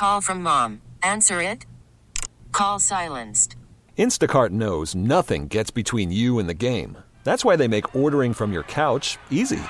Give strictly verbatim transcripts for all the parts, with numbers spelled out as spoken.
Call from mom. Answer it. Call silenced. Instacart knows nothing gets between you and the game. That's why they make ordering from your couch easy.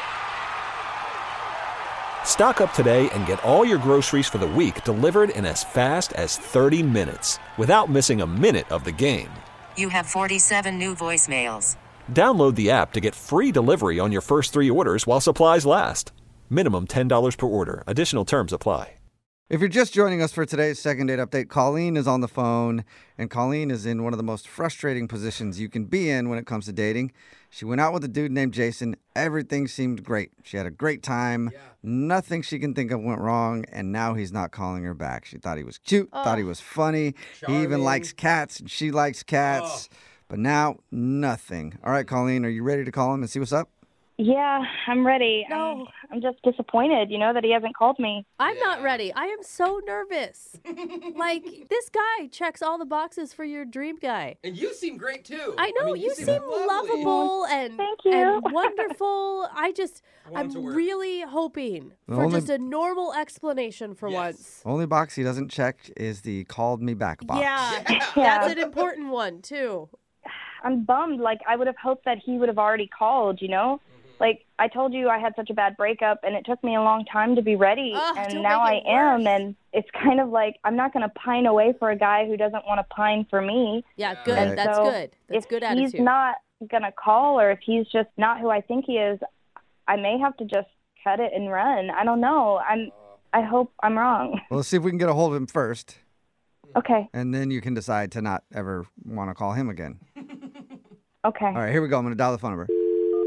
Stock up today and get all your groceries for the week delivered in as fast as thirty minutes without missing a minute of the game. You have forty-seven new voicemails. Download the app to get free delivery on your first three orders while supplies last. Minimum ten dollars per order. Additional terms apply. If you're just joining us for today's Second Date Update, Colleen is on the phone, and Colleen is in one of the most frustrating positions you can be in when it comes to dating. She went out with a dude named Jason. Everything seemed great. She had a great time. Yeah. Nothing she can think of went wrong, and now he's not calling her back. She thought he was cute, oh. thought he was funny. Charming. He even likes cats, and she likes cats. Oh. But now, nothing. All right, Colleen, are you ready to call him and see what's up? Yeah, I'm ready. No. I'm, I'm just disappointed, you know, that he hasn't called me. I'm Yeah. not ready. I am so nervous. Like, this guy checks all the boxes for your dream guy. And you seem great, too. I know. I mean, you, you seem, seem lovable and, Thank you. and wonderful. I just, I I'm want it to work. really hoping The for only- just a normal explanation for Yes. once. Only box he doesn't check is the called me back box. Yeah, Yeah. that's an important one, too. I'm bummed. Like, I would have hoped that he would have already called, you know? Like, I told you I had such a bad breakup, and it took me a long time to be ready, Ugh, and don't now I make it am, worse. and it's kind of like I'm not going to pine away for a guy who doesn't want to pine for me. Yeah, good. Right. That's So good. That's if good he's attitude. not going to call, or if he's just not who I think he is, I may have to just cut it and run. I don't know. I'm. I hope I'm wrong. Well, let's see if we can get a hold of him first, Okay. and then you can decide to not ever want to call him again. Okay. All right, here we go. I'm going to dial the phone number.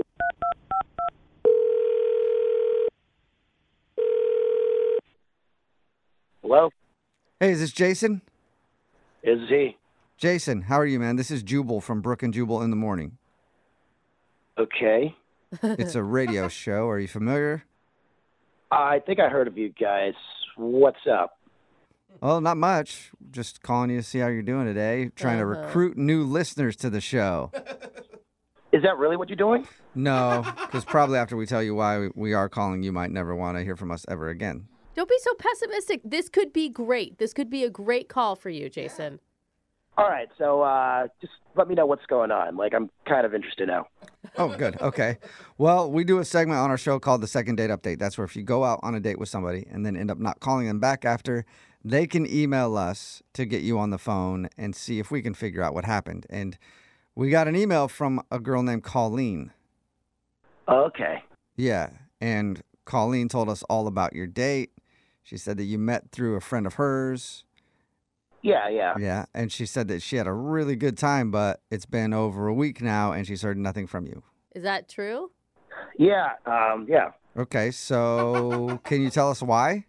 Hello, Hey, is this Jason? is he? Jason, how are you, man? This is Jubal from Brook and Jubal in the Morning. Okay. It's a radio show. Are you familiar? I think I heard of you guys. What's up? Well, not much. Just calling you to see how you're doing today. Trying to Uh-huh. recruit new listeners to the show. Is that really what you're doing? No, because probably after we tell you why we- we are calling, you might never want to hear from us ever again. Don't be so pessimistic. This could be great. This could be a great call for you, Jason. All right, so uh, just let me know what's going on. Like, I'm kind of interested now. Oh, good. Okay. Well, we do a segment on our show called the Second Date Update. That's where if you go out on a date with somebody and then end up not calling them back after, they can email us to get you on the phone and see if we can figure out what happened. And we got an email from a girl named Colleen. Okay. Yeah. And Colleen told us all about your date. She said that you met through a friend of hers. Yeah, yeah. Yeah. And she said that she had a really good time, but it's been over a week now and she's heard nothing from you. Is that true? Yeah, um, yeah. Okay. So can you tell us why?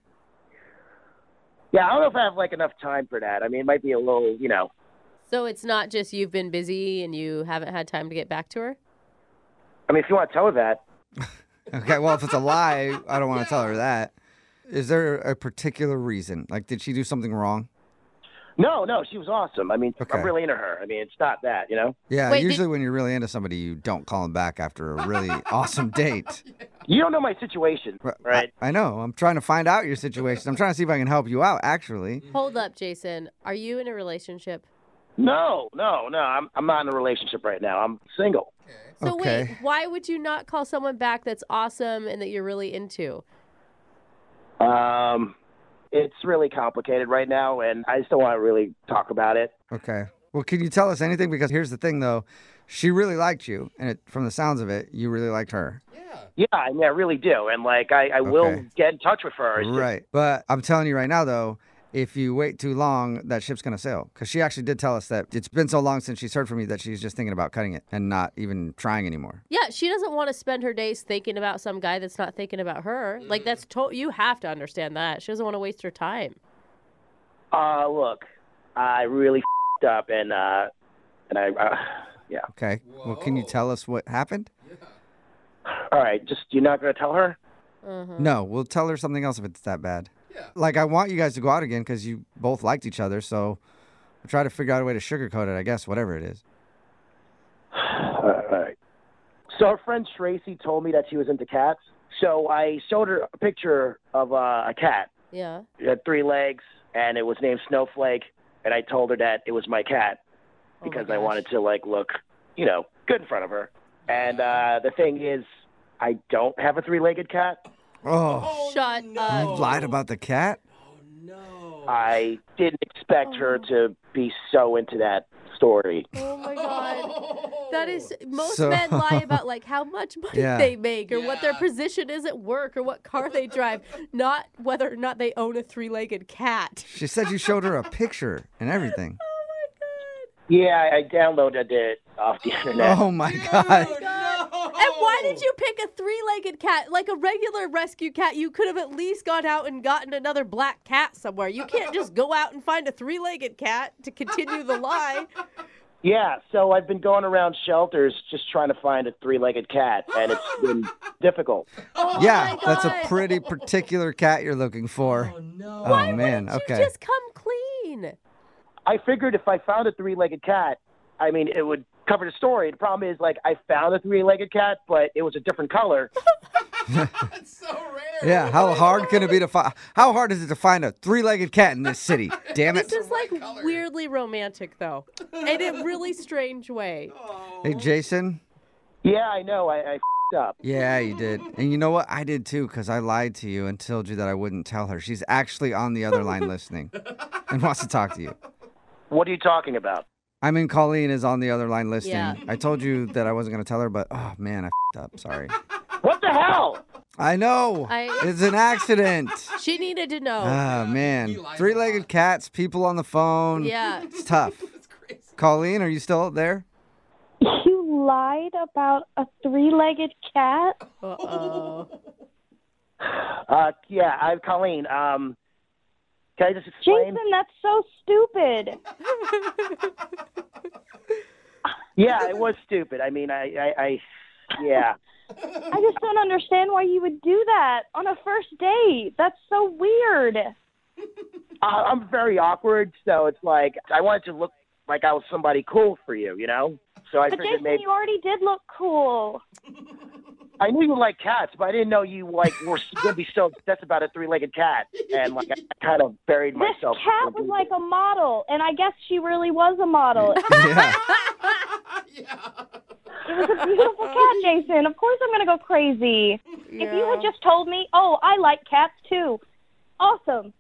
Yeah, I don't know if I have, like, enough time for that. I mean, it might be a little, you know. So it's not just you've been busy and you haven't had time to get back to her? I mean, if you want to tell her that. Okay. Well, if it's a lie, I don't want to tell her that. Is there a particular reason? Like, did she do something wrong? No, no, she was awesome. I mean, Okay. I'm really into her. I mean, it's not that, you know? Yeah. Wait, usually when you're really into somebody, you don't call them back after a really awesome date. You don't know my situation, Right. right? I, I know. I'm trying to find out your situation. I'm trying to see if I can help you out, actually. Hold up, Jason. Are you in a relationship? No, no, no. I'm I'm not in a relationship right now. I'm single. So Okay. wait, why would you not call someone back that's awesome and that you're really into? Um, it's really complicated right now, and I just don't want to really talk about it. Okay. Well, can you tell us anything? Because here's the thing, though. She really liked you, and it, from the sounds of it, you really liked her. Yeah, I mean, I really do, and like I, I will Okay. get in touch with her. It's just- Right. But I'm telling you right now, though, if you wait too long, that ship's going to sail. Because she actually did tell us that it's been so long since she's heard from you that she's just thinking about cutting it and not even trying anymore. Yeah, she doesn't want to spend her days thinking about some guy that's not thinking about her. Like, that's to- you have to understand that. She doesn't want to waste her time. Uh, look, I really f***ed up, and uh, and I, uh, yeah. Okay. Well, can you tell us what happened? All right, just you're not gonna tell her? Uh-huh. No, we'll tell her something else if it's that bad. Like, I want you guys to go out again because you both liked each other, so we'll try to figure out a way to sugarcoat it, I guess, whatever it is. All right. So her friend Tracy told me that she was into cats. So I showed her a picture of uh, a cat, Yeah. It had three legs, and it was named Snowflake. And I told her that it was my cat because Oh my I gosh. wanted to like look, you know, good in front of her. And uh, the thing is, I don't have a three-legged cat. Oh, Shut you up. lied about the cat? No. I didn't expect her to be so into that story. Oh my god. That is most So- men lie about like how much money Yeah. they make or what their Yeah. position is at work or what car they drive, not whether or not they own a three-legged cat. She said you showed her a picture and everything. Yeah, I downloaded it off the internet. Oh my Dude, god. no. And why did you pick a three-legged cat? Like a regular rescue cat, you could have at least gone out and gotten another black cat somewhere. You can't just go out and find a three-legged cat to continue the lie. Yeah, so I've been going around shelters just trying to find a three-legged cat, and it's been difficult. Oh Yeah, my that's a God. pretty particular cat you're looking for. Oh, no. Oh man, Why didn't okay. you just come clean? I figured if I found a three-legged cat, I mean, it would cover the story. The problem is, like, I found a three-legged cat, but it was a different color. That's so rare. Yeah, how hard can it be to find? How hard is it to find a three-legged cat in this city? Damn it! This is like right color. weirdly romantic, though, in a really strange way. Oh. Hey, Jason. Yeah, I know. I, I f***ed up. Yeah, you did, and you know what? I did too, because I lied to you and told you that I wouldn't tell her. She's actually on the other line listening and wants to talk to you. What are you talking about? I mean, Colleen is on the other line listening. Yeah. I told you that I wasn't going to tell her, but oh man, I f***ed up. Sorry. What the hell? I know. I- It's an accident. She needed to know. Ah, He man. lies a Three-legged lot. cats, people on the phone. Yeah. It's tough. That's crazy. Colleen, are you still there? You lied about a three-legged cat? Uh-oh. Uh, yeah, I'm Colleen. Um, can I just explain? Jason, that's so stupid. Yeah, it was stupid. I mean, I, I, I yeah. I just don't understand why you would do that on a first date. That's so weird. Uh, I'm very awkward, so it's like I wanted to look like I was somebody cool for you, you know? So I But figured Jason, maybe you already did look cool. I knew you like cats, but I didn't know you like were going to be so obsessed about a three-legged cat, and like I kind of buried This myself. cat was like a model, and I guess she really was a model. Yeah. Yeah. It was a beautiful cat, Jason. Of course I'm going to go crazy. If you had just told me, oh, I like cats too. Awesome.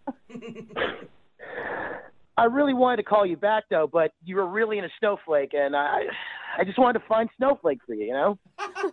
I really wanted to call you back though, but you were really in a snowflake, and I, I just wanted to find snowflake for you, you know?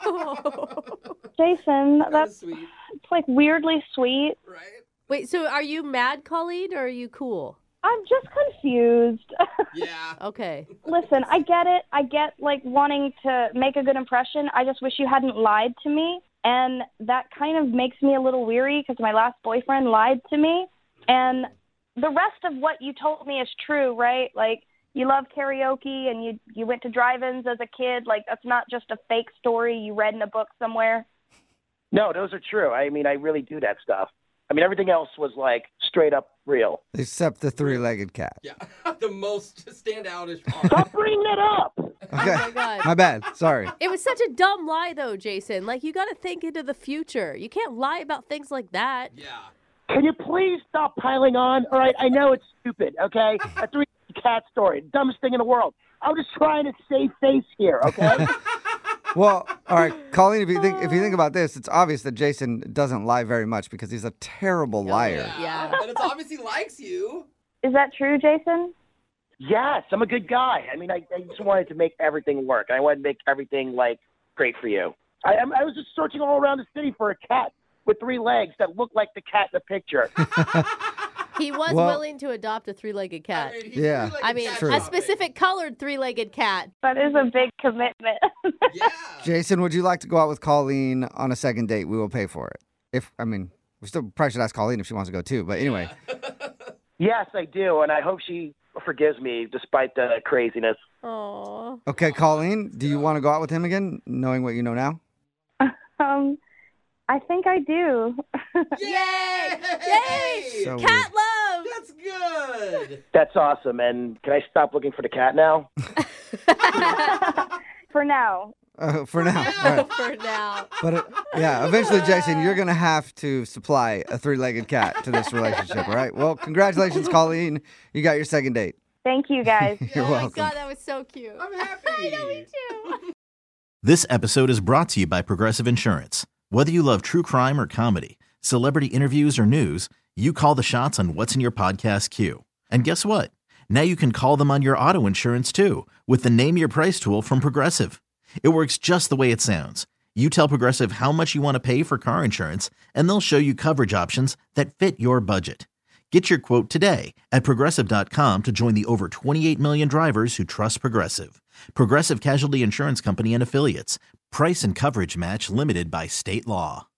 Jason, That's that's sweet, it's like weirdly sweet. right? Wait, so are you mad, Colleen, or are you cool? I'm just confused. Yeah. Okay. Listen, I get it. I get like wanting to make a good impression. I just wish you hadn't lied to me. And that kind of makes me a little weary because my last boyfriend lied to me. And the rest of what you told me is true, right? Like you love karaoke and you you went to drive-ins as a kid. Like that's not just a fake story you read in a book somewhere. No, those are true. I mean, I really do that stuff. I mean, everything else was like straight up real. Except the three-legged cat. Yeah. The most standoutish part. Stop bringing that up. Okay. Oh my God. My bad. Sorry. It was such a dumb lie, though, Jason. Like, you got to think into the future. You can't lie about things like that. Yeah. Can you please stop piling on? All right, I know it's stupid, okay? A three-cat story, dumbest thing in the world. I'm just trying to save face here, okay? Well, all right, Colleen. If you think if you think about this, it's obvious that Jason doesn't lie very much because he's a terrible liar. Yeah. And it's obviously likes you. Is that true, Jason? Yes, I'm a good guy. I mean, I, I just wanted to make everything work. I wanted to make everything, like, great for you. I, I'm- I was just searching all around the city for a cat with three legs that looked like the cat in the picture. He was Well- willing to adopt a three-legged cat. I mean, he's Yeah. really like I a mean, cat True. a puppet. specific colored three-legged cat. That is a big commitment. Yeah. Jason, would you like to go out with Colleen on a second date? We will pay for it. If I mean, we still probably should ask Colleen if she wants to go too. But anyway, Yes, I do, and I hope she forgives me despite the craziness. Aww. okay, Colleen, do you want to go out with him again, knowing what you know now? um, I think I do. Yay! Yay! So Cat love! That's good. That's awesome, and can I stop looking for the cat now? For now. Uh, for now. All right. For now. But uh, yeah, eventually, Jason, you're going to have to supply a three-legged cat to this relationship, all right? Well, congratulations, Colleen. You got your second date. Thank you, guys. You're Oh my welcome. God, that was so cute. I'm happy. I know, me too. This episode is brought to you by Progressive Insurance. Whether you love true crime or comedy, celebrity interviews or news, you call the shots on what's in your podcast queue. And guess what? Now you can call them on your auto insurance too with the Name Your Price tool from Progressive. It works just the way it sounds. You tell Progressive how much you want to pay for car insurance, and they'll show you coverage options that fit your budget. Get your quote today at Progressive dot com to join the over twenty-eight million drivers who trust Progressive. Progressive Casualty Insurance Company and Affiliates. Price and coverage match limited by state law.